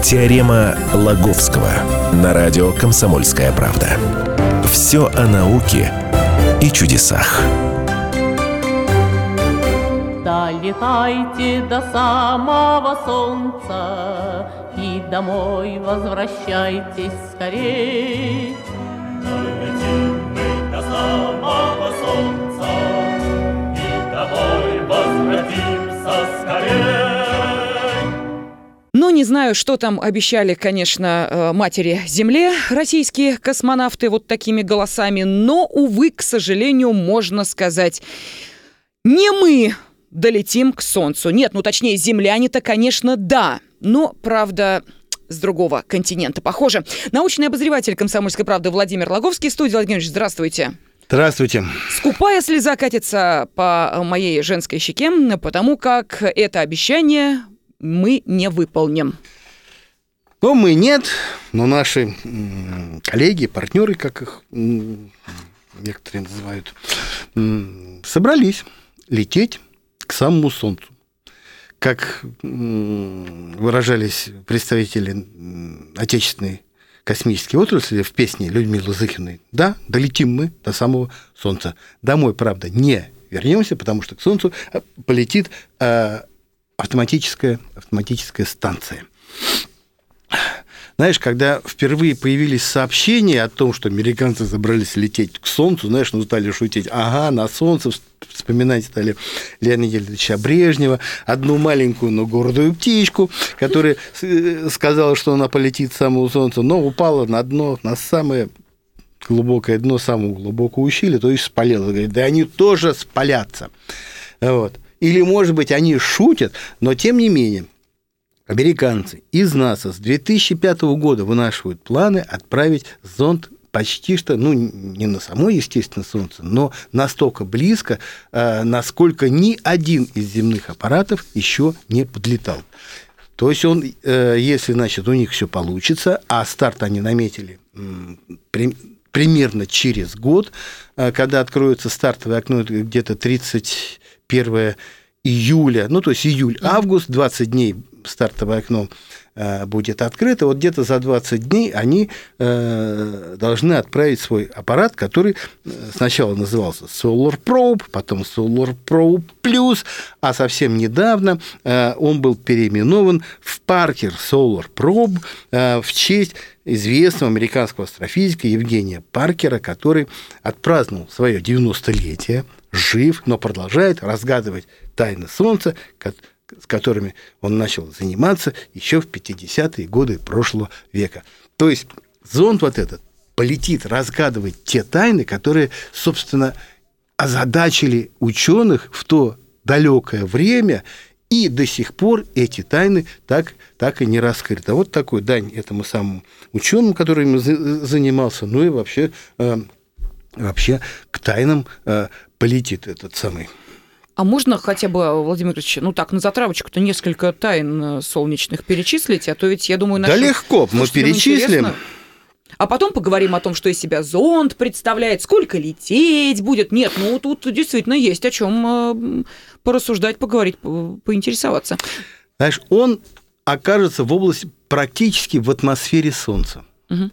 Теорема Лаговского на радио «Комсомольская правда». Все о науке и чудесах. Долетайте до самого солнца и домой возвращайтесь скорей. Долетим мы до самого солнца и домой возвратимся скорей. Ну, не знаю, что там обещали, конечно, матери Земле российские космонавты вот такими голосами, но, увы, к сожалению, можно сказать, не мы долетим к Солнцу. Нет, ну, точнее, земляне-то, конечно, да, но, правда, с другого континента, похоже. Научный обозреватель «Комсомольской правды» Владимир Лаговский. Студия, Владимир Ильич, здравствуйте. Здравствуйте. Скупая слеза катится по моей женской щеке, потому как это обещание мы не выполним. Ну, мы нет, но наши коллеги, партнеры, как их некоторые называют, собрались лететь к самому Солнцу. Как выражались представители отечественной космической отрасли в песне Людмилы Зыкиной: да, долетим мы до самого Солнца. Домой, правда, не вернемся, потому что к Солнцу полетит автоматическая станция. Знаешь, когда впервые появились сообщения о том, что американцы собрались лететь к Солнцу, знаешь, ну, стали шутить: ага, на Солнце, вспоминать стали Леонида Ильича Брежнева, одну маленькую, но гордую птичку, которая сказала, что она полетит к самому Солнцу, но упала на дно, на самое глубокое дно, самое глубокое ущелье, то есть спалила. Говорит, да они тоже спалятся. Вот. Или, может быть, они шутят, но, тем не менее, американцы из НАСА с 2005 года вынашивают планы отправить зонд почти что, ну, не на само, естественно, Солнце, но настолько близко, насколько ни один из земных аппаратов еще не подлетал. То есть он, если, значит, у них все получится, а старт они наметили примерно через год, когда откроется стартовое окно, где-то 31 июля, ну, то есть июль-август, 20 дней стартовое окно будет открыто, вот где-то за 20 дней они должны отправить свой аппарат, который сначала назывался Solar Probe, потом Solar Probe Plus, а совсем недавно он был переименован в Parker Solar Probe в честь известного американского астрофизика Евгения Паркера, который отпраздновал свое 90-летие, жив, но продолжает разгадывать тайны Солнца, с которыми он начал заниматься еще в 50-е годы прошлого века. То есть зонд вот этот полетит разгадывать те тайны, которые, собственно, озадачили ученых в то далекое время, и до сих пор эти тайны так и не раскрыты. Вот такой дань этому самому ученому, который им занимался, ну и вообще к тайнам полетит этот самый. А можно хотя бы, Владимир Ильич, ну так, на затравочку-то несколько тайн солнечных перечислить? А то ведь, я думаю, да легко, мы перечислим. А потом поговорим о том, что из себя зонд представляет, сколько лететь будет. Нет, ну тут действительно есть о чем порассуждать, поговорить, поинтересоваться. Знаешь, он окажется в области, практически в атмосфере Солнца. Угу.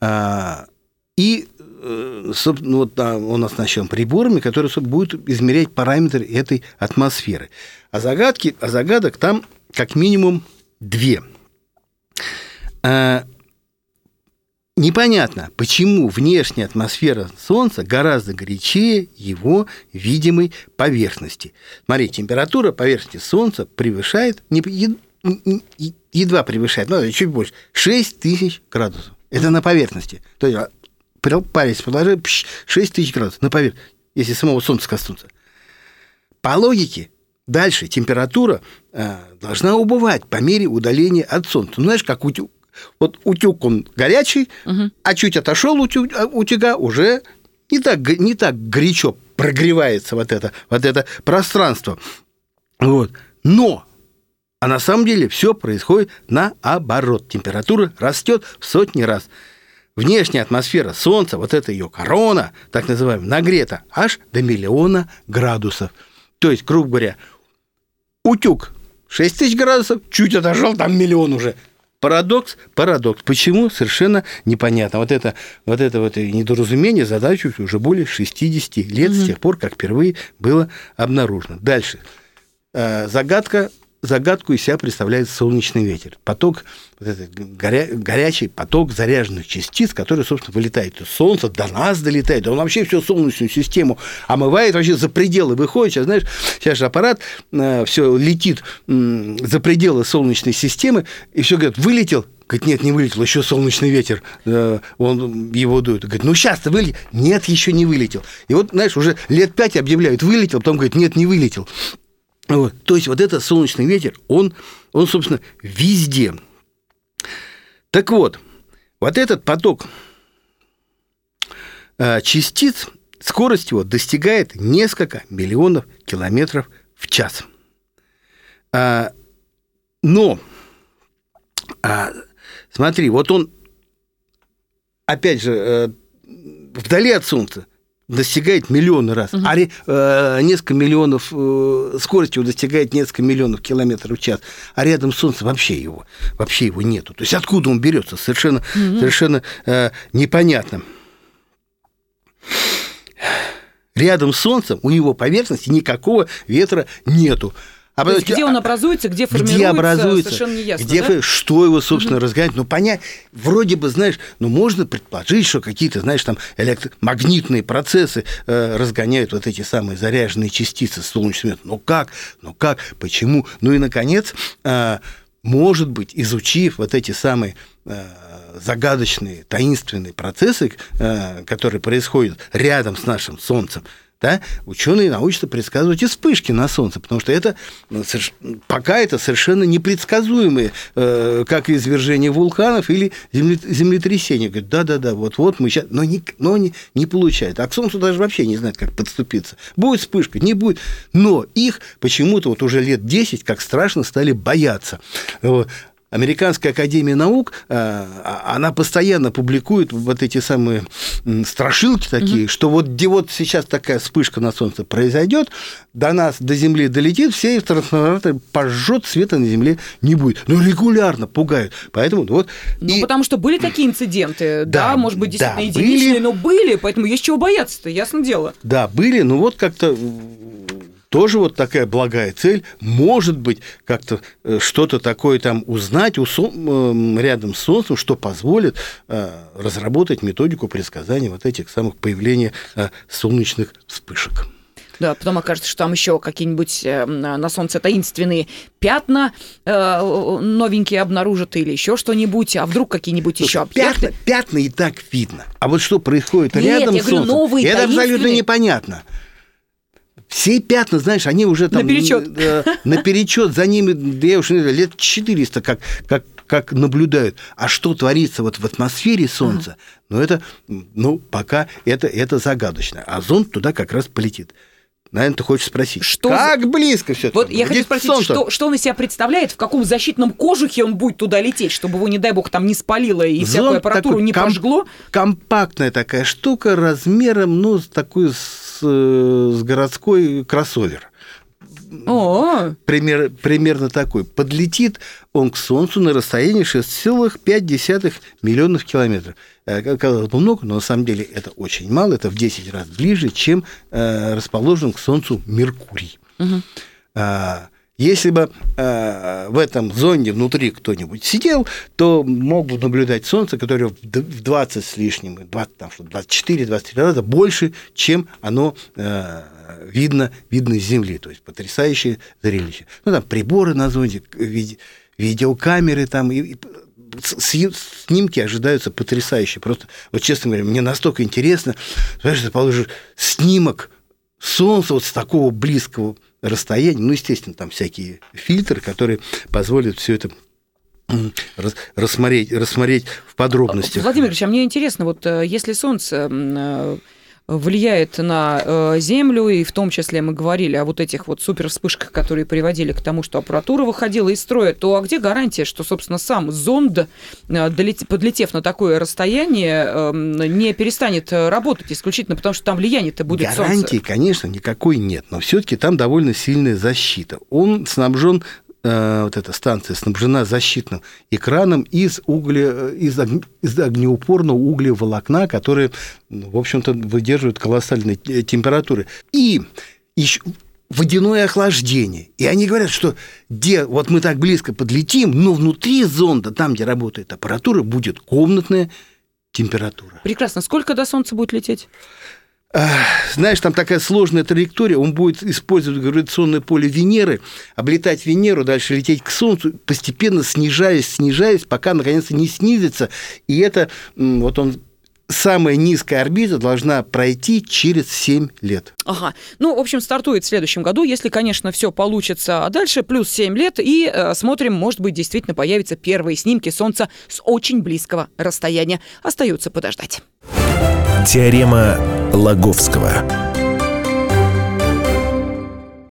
И собственно, вот, он оснащен приборами, которые будут измерять параметры этой атмосферы. А загадок там как минимум 2. Непонятно, почему внешняя атмосфера Солнца гораздо горячее его видимой поверхности. Смотри, температура поверхности Солнца превышает, едва превышает, ну, чуть больше, 6000 градусов. Это на поверхности. То есть палец положи, 6000 градусов на поверхности, если самого Солнца коснуться. По логике, дальше температура должна убывать по мере удаления от Солнца. Ну, знаешь, как утюг. Вот утюг, он горячий, а чуть отошел утюга, уже не так горячо прогревается вот это пространство. Вот. Но на самом деле все происходит наоборот. Температура растет в сотни раз. Внешняя атмосфера Солнца, вот эта ее корона, так называемая, нагрета аж до 1 миллиона градусов. То есть, грубо говоря, утюг 6000 градусов, чуть отошел, там 1 миллион уже. Парадокс. Почему? Совершенно непонятно. Вот это недоразумение задачу уже более 60 лет с тех пор, как впервые было обнаружено. Дальше. Загадку из себя представляет солнечный ветер. Поток, вот этот горячий поток заряженных частиц, который, собственно, вылетает из Солнца, до нас долетает. Он вообще всю Солнечную систему омывает, вообще за пределы выходит. Сейчас, знаешь, сейчас же аппарат все летит за пределы Солнечной системы, и все говорят, вылетел. Говорит, нет, не вылетел, еще солнечный ветер, он его дует. Говорит, ну сейчас-то вылетел. Нет, еще не вылетел. И вот, знаешь, уже лет 5 объявляют, вылетел, потом говорит, нет, не вылетел. Вот. То есть вот этот солнечный ветер, он, собственно, везде. Так вот этот поток частиц, скорость его достигает несколько миллионов километров в час. Но, смотри, вот он, опять же, вдали от Солнца достигает миллионы раз, а несколько миллионов, скорость его достигает несколько миллионов километров в час, а рядом с Солнцем вообще его нету. То есть откуда он берется, совершенно непонятно. Рядом с Солнцем у его поверхности никакого ветра нету. То есть, где он образуется, где формируется, совершенно не ясно, что его, собственно, разгоняет. Ну, понять, вроде бы, знаешь, можно предположить, что какие-то, знаешь, там электромагнитные процессы разгоняют вот эти самые заряженные частицы солнечного света. Ну как, почему? Ну и, наконец, может быть, изучив вот эти самые загадочные, таинственные процессы, которые происходят рядом с нашим Солнцем, да, ученые научатся предсказывать и вспышки на Солнце, потому что это пока это совершенно непредсказуемые, как извержение вулканов или землетрясения. Говорят, да, вот мы сейчас, но не получается. А к Солнцу даже вообще не знают, как подступиться. Будет вспышка, не будет. Но их почему-то вот уже лет 10 как страшно стали бояться. Вот. Американская академия наук, она постоянно публикует вот эти самые страшилки такие, что вот где вот сейчас такая вспышка на Солнце произойдет, до нас, до Земли долетит, все трансформаторы пожжет, света на Земле не будет. Ну, регулярно пугают. Поэтому вот... потому что были такие инциденты, да может быть, действительно единичные, но были, поэтому есть чего бояться-то, ясно дело. Да, были, но вот как-то... Тоже вот такая благая цель, может быть, как-то что-то такое там узнать рядом с Солнцем, что позволит разработать методику предсказания вот этих самых появления солнечных вспышек. Да, потом окажется, что там еще какие-нибудь на Солнце таинственные пятна новенькие обнаружат или еще что-нибудь, а вдруг какие-нибудь еще объекты. Пятна и так видно. А вот что происходит рядом с Солнцем, новые, это абсолютно непонятно. Все пятна, знаешь, они уже там... Наперечет за ними, я уж не знаю, лет 400 как наблюдают. А что творится вот в атмосфере Солнца, пока это загадочно. А зонд туда как раз полетит. Наверное, ты хочешь спросить, как близко все это? Вот я хочу спросить, что он из себя представляет, в каком защитном кожухе он будет туда лететь, чтобы его, не дай бог, там не спалило и всякую аппаратуру не пожгло? Компактная такая штука размером, такой с городской кроссовер. Примерно такой. Подлетит он к Солнцу на расстоянии 6,5 миллионов километров. Казалось бы, много, но на самом деле это очень мало. Это в 10 раз ближе, чем расположен к Солнцу Меркурий. Если бы в этом зонде внутри кто-нибудь сидел, то мог бы наблюдать Солнце, которое в 20 с лишним, 24-23 раза больше, чем оно видно с Земли. То есть потрясающее зрелище. Там приборы на зонде, видеокамеры, там, и снимки ожидаются потрясающие. Просто, вот честно говоря, мне настолько интересно, знаешь, ты положишь снимок Солнца вот с такого близкого расстояния, естественно, там всякие фильтры, которые позволят все это рассмотреть в подробностях. Владимир Ильич, а мне интересно, вот если Солнце влияет на Землю, и в том числе мы говорили о вот этих вот супервспышках, которые приводили к тому, что аппаратура выходила из строя, то где гарантия, что, собственно, сам зонд, подлетев на такое расстояние, не перестанет работать исключительно потому, что там влияние-то будет Солнце? Гарантии, конечно, никакой нет, но все-таки там довольно сильная защита. Он снабжен вот эта станция снабжена защитным экраном из огнеупорного углеволокна, которые, в общем-то, выдерживают колоссальные температуры. И еще водяное охлаждение. И они говорят, что вот мы так близко подлетим, но внутри зонда, там, где работает аппаратура, будет комнатная температура. Прекрасно. Сколько до Солнца будет лететь? Знаешь, там такая сложная траектория, он будет использовать гравитационное поле Венеры, облетать Венеру, дальше лететь к Солнцу, постепенно снижаясь, пока наконец-то не снизится. И это самая низкая орбита должна пройти через 7 лет. Ага. Ну, в общем, стартует в следующем году, если, конечно, все получится. А дальше плюс 7 лет, и смотрим, может быть, действительно появятся первые снимки Солнца с очень близкого расстояния. Остается подождать. Теорема Лаговского.